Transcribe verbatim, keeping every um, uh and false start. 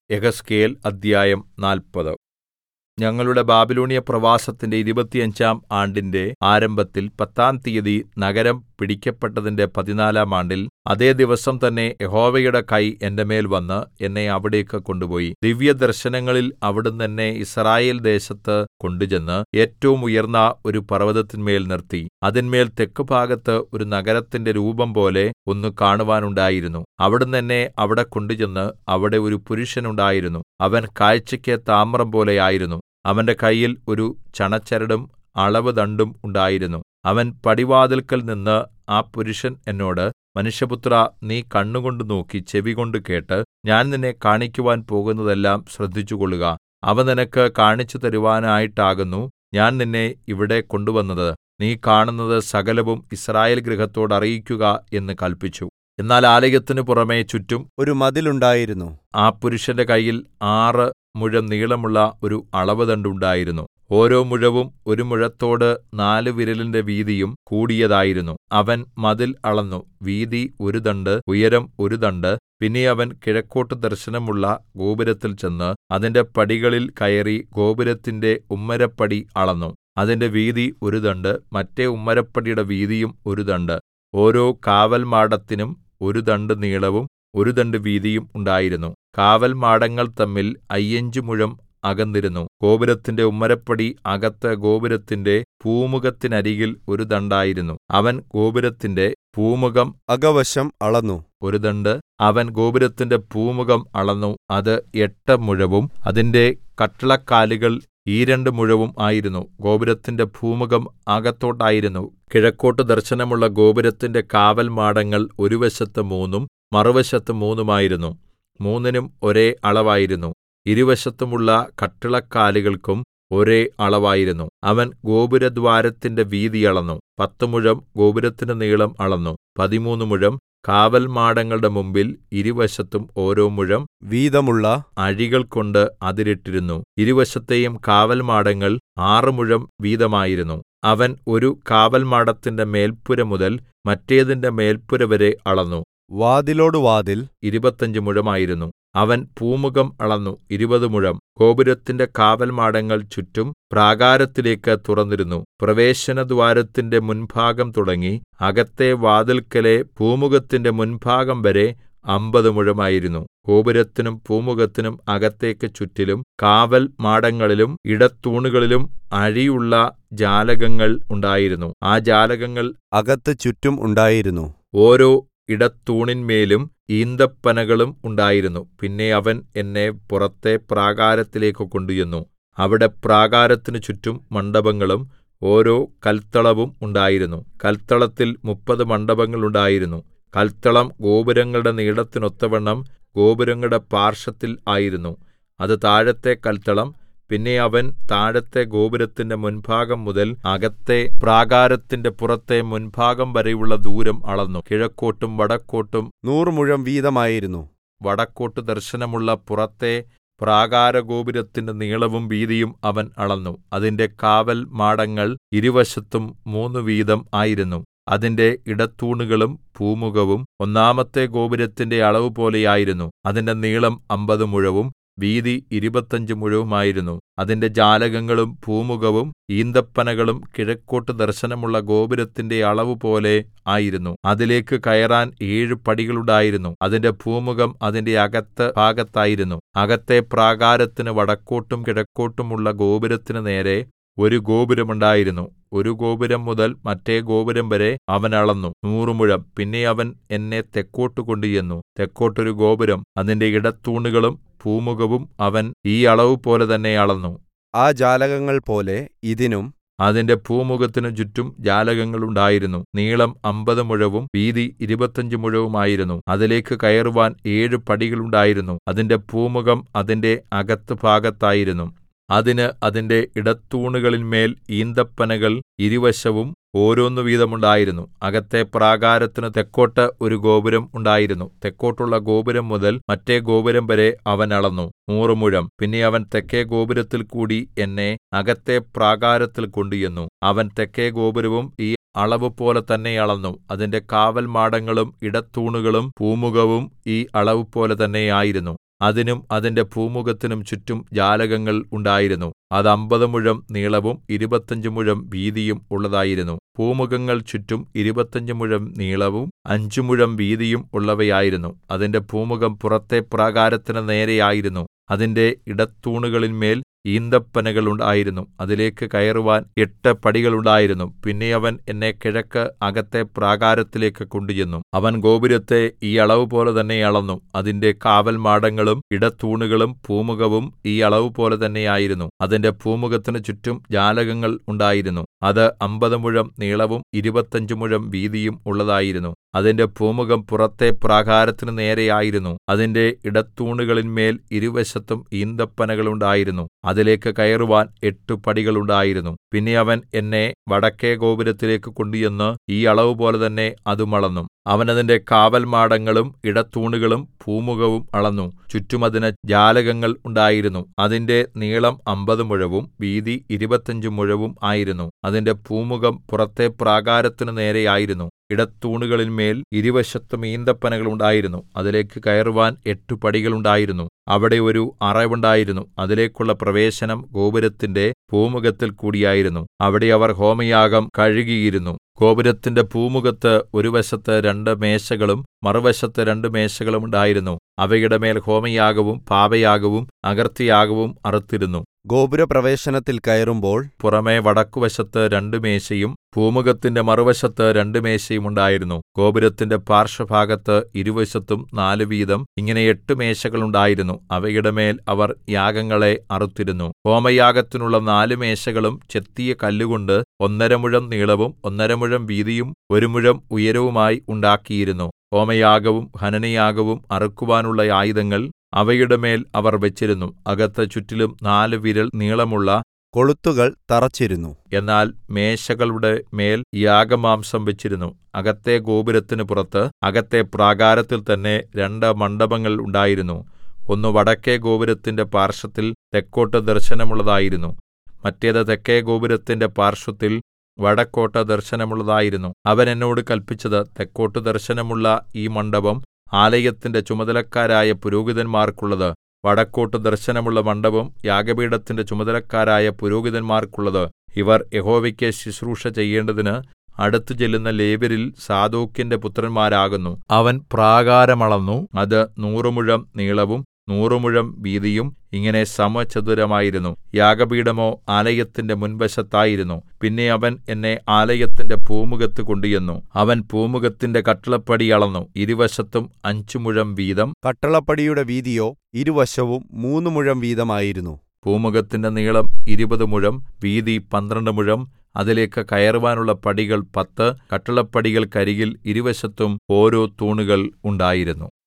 യെഹെസ്കേൽ അദ്ധ്യായം നാല്പത്. ഞങ്ങളുടെ ബാബിലോന്യ പ്രവാസത്തിന്റെ ഇരുപത്തഞ്ചാം ആണ്ടിന്റെ ആരംഭത്തിൽ പത്താം തീയതി നഗരം പിടിക്കപ്പെട്ടതിന്റെ പതിനാലാം ആണ്ടിൽ അതേ ദിവസം തന്നെ യഹോവയുടെ കൈ എന്റെ മേൽ വന്ന് എന്നെ അവിടേക്ക് കൊണ്ടുപോയി. ദിവ്യദർശനങ്ങളിൽ അവിടുന്ന് എന്നെ യിസ്രായേൽ ദേശത്ത് കൊണ്ടുചെന്ന് ഏറ്റവും ഉയർന്ന ഒരു പർവ്വതത്തിന്മേൽ നിർത്തി. അതിന്മേൽ തെക്കുഭാഗത്ത് ഒരു നഗരത്തിന്റെ രൂപംപോലെ ഒന്ന് കാണുവാനുണ്ടായിരുന്നു. അവിടുന്ന് എന്നെ അവിടെ കൊണ്ടുചെന്ന് അവിടെ ഒരു പുരുഷൻ ഉണ്ടായിരുന്നു. അവൻ കാഴ്ചയ്ക്ക് താമ്രം പോലെ ആയിരുന്നു. അവന്റെ കയ്യിൽ ഒരു ചണച്ചരടും അളവുദണ്ഡും ഉണ്ടായിരുന്നു. അവൻ പടിവാതിൽക്കൽ നിന്ന് ആ പുരുഷൻ എന്നോട്, മനുഷ്യപുത്രാ, നീ കണ്ണുകൊണ്ട് നോക്കി ചെവികൊണ്ട് കേട്ട് ഞാൻ നിന്നെ കാണിക്കുവാൻ പോകുന്നതെല്ലാം ശ്രദ്ധിച്ചുകൊള്ളുക. അവ നിനക്ക് കാണിച്ചു തരുവാനായിട്ടാകുന്നു ഞാൻ നിന്നെ ഇവിടെ കൊണ്ടുവന്നത്. നീ കാണുന്നത് സകലവും യിസ്രായേൽ ഗൃഹത്തോട് അറിയിക്കുക എന്ന് കല്പിച്ചു. എന്നാൽ ആലയത്തിന് പുറമെ ചുറ്റും ഒരു മതിലുണ്ടായിരുന്നു. ആ പുരുഷന്റെ കയ്യിൽ ആറ് മുഴം നീളമുള്ള ഒരു അളവുദണ്ഡ് ഉണ്ടായിരുന്നു. ഓരോ മുഴവും ഒരു മുഴത്തോട് നാല് വിരലിന്റെ വീതിയും കൂടിയതായിരുന്നു. അവൻ മതിൽ അളന്നു. വീതി ഒരു ദണ്ഡ്, ഉയരം ഒരു ദണ്ഡ്. പിന്നെ അവൻ കിഴക്കോട്ട് ദർശനമുള്ള ഗോപുരത്തിൽ ചെന്ന് അതിന്റെ പടികളിൽ കയറി ഗോപുരത്തിന്റെ ഉമ്മരപ്പടി അളന്നു. അതിന്റെ വീതി ഒരു ദണ്ഡ്, മറ്റെ ഉമ്മരപ്പടിയുടെ വീതിയും ഒരു ദണ്ഡ്. ഓരോ കാവൽമാടത്തിനും ഒരു ദണ്ഡ് നീളവും ഒരു ദണ്ഡ് വീതിയും ഉണ്ടായിരുന്നു. കാവൽമാടങ്ങൾ തമ്മിൽ അയ്യഞ്ച് മുഴം അകന്നിരുന്നു. ഗോപുരത്തിന്റെ ഉമ്മരപ്പടി അകത്ത് ഗോപുരത്തിന്റെ പൂമുഖത്തിനരികിൽ ഒരു ദണ്ഡായിരുന്നു. അവൻ ഗോപുരത്തിന്റെ പൂമുഖം അകവശം അളന്നു. ഒരു ദണ്ഡ്. അവൻ ഗോപുരത്തിന്റെ പൂമുഖം അളന്നു. അത് എട്ട് മുഴവും അതിന്റെ കട്ടിളക്കാലുകൾ ഈരണ്ട് മുഴവും ആയിരുന്നു. ഗോപുരത്തിന്റെ പൂമുഖം അകത്തോട്ടായിരുന്നു. കിഴക്കോട്ട് ദർശനമുള്ള ഗോപുരത്തിന്റെ കാവൽമാടങ്ങൾ ഒരു വശത്ത് മൂന്നും മറുവശത്ത് മൂന്നുമായിരുന്നു. മൂന്നിനും ഒരേ അളവായിരുന്നു. ഇരുവശത്തുമുള്ള കട്ടിളക്കാലുകൾക്കും ഒരേ അളവായിരുന്നു. അവൻ ഗോപുരദ്വാരത്തിന്റെ വീതി അളന്നു. പത്ത് മുഴം ഗോപുരത്തിന്റെ നീളം അളന്നു. പതിമൂന്ന് മുഴം കാവൽമാടങ്ങളുടെ മുമ്പിൽ ഇരുവശത്തും ഓരോ മുഴം വീതമുള്ള അഴികൾ കൊണ്ട് അതിരിട്ടിരുന്നു. ഇരുവശത്തെയും കാവൽമാടങ്ങൾ ആറ് മുഴം വീതമായിരുന്നു. അവൻ ഒരു കാവൽമാടത്തിന്റെ മേൽപ്പുര മുതൽ മറ്റേതിന്റെ മേൽപ്പുര വരെ അളന്നു. വാതിലോട് വാതിൽ ഇരുപത്തഞ്ച് മുഴമായിരുന്നു. അവൻ പൂമുഖം അളന്നു. ഇരുപത് മുഴം. ഗോപുരത്തിന്റെ കാവൽമാടങ്ങൾ ചുറ്റും പ്രാകാരത്തിലേക്ക് തുറന്നിരുന്നു. പ്രവേശനദ്വാരത്തിന്റെ മുൻഭാഗം തുടങ്ങി അകത്തെ വാതിൽക്കലെ പൂമുഖത്തിന്റെ മുൻഭാഗം വരെ അമ്പത് മുഴമായിരുന്നു. ഗോപുരത്തിനും പൂമുഖത്തിനും അകത്തേക്ക് ചുറ്റിലും കാവൽ മാടങ്ങളിലും ഇടത്തൂണുകളിലും അഴിയുള്ള ജാലകങ്ങൾ ഉണ്ടായിരുന്നു. ആ ജാലകങ്ങൾ അകത്ത് ചുറ്റും ഉണ്ടായിരുന്നു. ഓരോ ഇടത്തൂണിന്മേലും ഈന്തപ്പനകളും ഉണ്ടായിരുന്നു. പിന്നെ അവൻ എന്നെ പുറത്തെ പ്രാകാരത്തിലേക്ക് കൊണ്ടുചെന്നു. അവിടെ പ്രാകാരത്തിനു ചുറ്റും മണ്ഡപങ്ങളും ഓരോ കൽത്തളവും ഉണ്ടായിരുന്നു. കൽത്തളത്തിൽ മുപ്പത് മണ്ഡപങ്ങൾ ഉണ്ടായിരുന്നു. കൽത്തളം ഗോപുരങ്ങളുടെ നീളത്തിനൊത്തവണ്ണം ഗോപുരങ്ങളുടെ പാർശ്വത്തിൽ ആയിരുന്നു. അത് താഴത്തെ കൽത്തളം. പിന്നെ അവൻ താഴത്തെ ഗോപുരത്തിന്റെ മുൻഭാഗം മുതൽ അകത്തെ പ്രാകാരത്തിന്റെ പുറത്തെ മുൻഭാഗം വരെയുള്ള ദൂരം അളന്നു. കിഴക്കോട്ടും വടക്കോട്ടും നൂറ് മുഴം വീതമായിരുന്നു. വടക്കോട്ട് ദർശനമുള്ള പുറത്തെ പ്രാകാരഗോപുരത്തിന്റെ നീളവും വീതിയും അവൻ അളന്നു. അതിന്റെ കാവൽ മാടങ്ങൾ ഇരുവശത്തും മൂന്ന് വീതം ആയിരുന്നു. അതിന്റെ ഇടത്തൂണുകളും പൂമുഖവും ഒന്നാമത്തെ ഗോപുരത്തിന്റെ അളവ് പോലെയായിരുന്നു. അതിന്റെ നീളം അമ്പത് മുഴവും വീതി ഇരുപത്തഞ്ച് മുഴവുമായിരുന്നു. അതിന്റെ ജാലകങ്ങളും പൂമുഖവും ഈന്തപ്പനകളും കിഴക്കോട്ട് ദർശനമുള്ള ഗോപുരത്തിന്റെ അളവുപോലെ ആയിരുന്നു. അതിലേക്ക് കയറാൻ ഏഴ് പടികളുണ്ടായിരുന്നു. അതിന്റെ പൂമുഖം അതിന്റെ അകത്ത് ഭാഗത്തായിരുന്നു. അകത്തെ പ്രാകാരത്തിന് വടക്കോട്ടും കിഴക്കോട്ടുമുള്ള ഗോപുരത്തിന് നേരെ ഒരു ഗോപുരമുണ്ടായിരുന്നു. ഒരു ഗോപുരം മുതൽ മറ്റേ ഗോപുരം വരെ അവൻ അളന്നു. നൂറ് മുഴം. പിന്നെ അവൻ എന്നെ തെക്കോട്ട് കൊണ്ടുചെന്നു. തെക്കോട്ടൊരു ഗോപുരം. അതിന്റെ ഇടത്തൂണുകളും പൂമുഖവും അവൻ ഈ അളവ് പോലെ തന്നെ അളന്നു. ആ ജാലകങ്ങൾ പോലെ ഇതിനും അതിന്റെ പൂമുഖത്തിനു ചുറ്റും ജാലകങ്ങൾ ഉണ്ടായിരുന്നു. നീളം അമ്പത് മുഴവും വീതി ഇരുപത്തഞ്ച് മുഴവുമായിരുന്നു. അതിലേക്ക് കയറുവാൻ ഏഴ് പടികളുണ്ടായിരുന്നു. അതിന്റെ പൂമുഖം അതിന്റെ അകത്ത് ഭാഗത്തായിരുന്നു. അതിന് അതിന്റെ ഇടത്തൂണുകളിന്മേൽ ഈന്തപ്പനകൾ ഇരുവശവും ഓരോന്ന് വീതമുണ്ടായിരുന്നു. അകത്തെ പ്രാകാരത്തിന് തെക്കോട്ട് ഒരു ഗോപുരം ഉണ്ടായിരുന്നു. തെക്കോട്ടുള്ള ഗോപുരം മുതൽ മറ്റേ ഗോപുരം വരെ അവൻ അളന്നു. നൂറ് മുഴം. പിന്നെ അവൻ തെക്കെ ഗോപുരത്തിൽ കൂടി എന്നെ അകത്തെ പ്രാകാരത്തിൽ കൊണ്ടുചെന്നു. അവൻ തെക്കെ ഗോപുരവും ഈ അളവുപോലെ തന്നെ അളന്നു. അതിന്റെ കാവൽമാടങ്ങളും ഇടത്തൂണുകളും പൂമുഖവും ഈ അളവുപോലെ തന്നെ ആയിരുന്നു. അതിനും അതിന്റെ പൂമുഖത്തിനും ചുറ്റും ജാലകങ്ങൾ ഉണ്ടായിരുന്നു. അത് അമ്പത് മുഴം നീളവും ഇരുപത്തഞ്ച് മുഴം വീതിയും ഉള്ളതായിരുന്നു. പൂമുഖങ്ങൾ ചുറ്റും ഇരുപത്തഞ്ച് മുഴം നീളവും അഞ്ച് മുഴം വീതിയും ഉള്ളവയായിരുന്നു. അതിന്റെ പൂമുഖം പുറത്തെ പ്രാകാരത്തിന് നേരെയായിരുന്നു. അതിന്റെ ഇടത്തൂണുകളിന്മേൽ ഈന്തപ്പനകൾ ഉണ്ടായിരുന്നു. അതിലേക്ക് കയറുവാൻ എട്ട് പടികളുണ്ടായിരുന്നു. പിന്നെ അവൻ എന്നെ കിഴക്ക് അകത്തെ പ്രാകാരത്തിലേക്ക് കൊണ്ടുചെന്നു. അവൻ ഗോപുരത്തെ ഈ അളവുപോലെ തന്നെ അളന്നു. അതിന്റെ കാവൽമാടങ്ങളും ഇടത്തൂണുകളും പൂമുഖവും ഈ അളവുപോലെ തന്നെയായിരുന്നു. അതിന്റെ പൂമുഖത്തിന് ചുറ്റും ജാലകങ്ങൾ ഉണ്ടായിരുന്നു. അത് അമ്പത് മുഴം നീളവും ഇരുപത്തഞ്ച് മുഴം വീതിയും ഉള്ളതായിരുന്നു. അതിന്റെ പൂമുഖം പുറത്തെ പ്രാകാരത്തിന് നേരെയായിരുന്നു. അതിന്റെ ഇടത്തൂണുകളിന്മേൽ ഇരുവശത്തും ഈന്തപ്പനകളുണ്ടായിരുന്നു. അതിലേക്ക് കയറുവാൻ എട്ട് പടികളുണ്ടായിരുന്നു. പിന്നെ അവൻ എന്നെ വടക്കെ ഗോപുരത്തിലേക്ക് കൊണ്ടുചെന്ന് ഈ അളവുപോലെ തന്നെ അതും അളന്നു. അവൻ അതിന്റെ കാവൽമാടങ്ങളും ഇടത്തൂണുകളും പൂമുഖവും അളന്നു. ചുറ്റും അതിന് ജാലകങ്ങൾ ഉണ്ടായിരുന്നു. അതിന്റെ നീളം അമ്പത് മുഴവും വീതി ഇരുപത്തഞ്ച് മുഴവും ആയിരുന്നു. അതിന്റെ പൂമുഖം പുറത്തെ പ്രാകാരത്തിന് നേരെയായിരുന്നു. ഇടത്തൂണുകളിന്മേൽ ഇരുവശത്തും ഈന്തപ്പനകൾ ഉണ്ടായിരുന്നു. അതിലേക്ക് കയറുവാൻ എട്ട് പടികളുണ്ടായിരുന്നു. അവിടെ ഒരു അറവുണ്ടായിരുന്നു. അതിലേക്കുള്ള പ്രവേശനം ഗോപുരത്തിന്റെ പൂമുഖത്തിൽ കൂടിയായിരുന്നു. അവിടെ അവർ ഹോമയാഗം കഴുകിയിരുന്നു. ഗോപുരത്തിന്റെ പൂമുഖത്ത് ഒരു വശത്ത് രണ്ട് മേശകളും മറുവശത്ത് രണ്ട് മേശകളും ഉണ്ടായിരുന്നു. അവയുടെ മേൽ ഹോമയാഗവും പാപയാഗവും അകൃത്യയാഗവും അറുത്തിരുന്നു. ഗോപുരപ്രവേശനത്തിൽ കയറുമ്പോൾ പുറമെ വടക്കുവശത്ത് രണ്ട് മേശയും പൂമുഖത്തിന്റെ മറുവശത്ത് രണ്ട് മേശയും ഉണ്ടായിരുന്നു. ഗോപുരത്തിന്റെ പാർശ്വഭാഗത്ത് ഇരുവശത്തും നാല് വീതം ഇങ്ങനെ എട്ട് മേശകൾ ഉണ്ടായിരുന്നു. അവയുടെ മേൽ അവർ യാഗങ്ങളെ അറുത്തിരുന്നു. ഹോമയാഗത്തിനുള്ള നാല് മേശകളും ചെത്തിയ കല്ലുകൊണ്ട് ഒന്നര മുഴം നീളവും ഒന്നര മുഴം വീതിയും ഒരു മുഴം ഉയരവുമായി ഉണ്ടാക്കിയിരുന്നു. ഹോമയാഗവും ഹനനയാഗവും അറുക്കുവാനുള്ള ആയുധങ്ങൾ അവയുടെ മേൽ അവർ വെച്ചിരുന്നു. അകത്ത് ചുറ്റിലും നാല് വിരൽ നീളമുള്ള കൊളുത്തുകൾ തറച്ചിരുന്നു. എന്നാൽ മേശകളുടെ മേൽ യാഗമാംസം വെച്ചിരുന്നു. അകത്തെ ഗോപുരത്തിന് പുറത്ത് അകത്തെ പ്രാകാരത്തിൽ തന്നെ രണ്ട് മണ്ഡപങ്ങൾ ഉണ്ടായിരുന്നു. ഒന്ന് വടക്കെ ഗോപുരത്തിന്റെ പാർശ്വത്തിൽ തെക്കോട്ട് ദർശനമുള്ളതായിരുന്നു. മറ്റേത് തെക്കെ ഗോപുരത്തിന്റെ പാർശ്വത്തിൽ വടക്കോട്ട് ദർശനമുള്ളതായിരുന്നു. അവൻ എന്നോട് കല്പിച്ചത്, തെക്കോട്ട് ദർശനമുള്ള ഈ മണ്ഡപം ആലയത്തിന്റെ ചുമതലക്കാരായ പുരോഹിതന്മാർക്കുള്ളത്. വടക്കോട്ട് ദർശനമുള്ള മണ്ഡപം യാഗപീഠത്തിന്റെ ചുമതലക്കാരായ പുരോഹിതന്മാർക്കുള്ളത്. ഇവർ യഹോവയ്ക്ക് ശുശ്രൂഷ ചെയ്യേണ്ടതിന് അടുത്തു ചെല്ലുന്ന ലേവ്യരിൽ സാദോക്കിന്റെ പുത്രന്മാരാകുന്നു. അവൻ പ്രാകാരം അളന്നു. അത് നൂറ് മുഴം നീളവും നൂറ് മുഴം വീതിയും ഇങ്ങനെ സമചതുരമായിരുന്നു. യാഗപീഠമോ ആലയത്തിന്റെ മുൻവശത്തായിരുന്നു. പിന്നെ അവൻ എന്നെ ആലയത്തിന്റെ പൂമുഖത്ത് കൊണ്ടുചെന്നു. അവൻ പൂമുഖത്തിന്റെ കട്ടിളപ്പടി അളന്നു. ഇരുവശത്തും അഞ്ച് മുഴം വീതം. കട്ടിളപ്പടിയുടെ വീതിയോ ഇരുവശവും മൂന്ന് മുഴം വീതമായിരുന്നു. പൂമുഖത്തിന്റെ നീളം ഇരുപത് മുഴം, വീതി പന്ത്രണ്ട് മുഴം. അതിലേക്ക് കയറുവാനുള്ള പടികൾ പത്ത്. കട്ടിളപ്പടികൾക്കരികിൽ ഇരുവശത്തും ഓരോ തൂണുകൾ ഉണ്ടായിരുന്നു.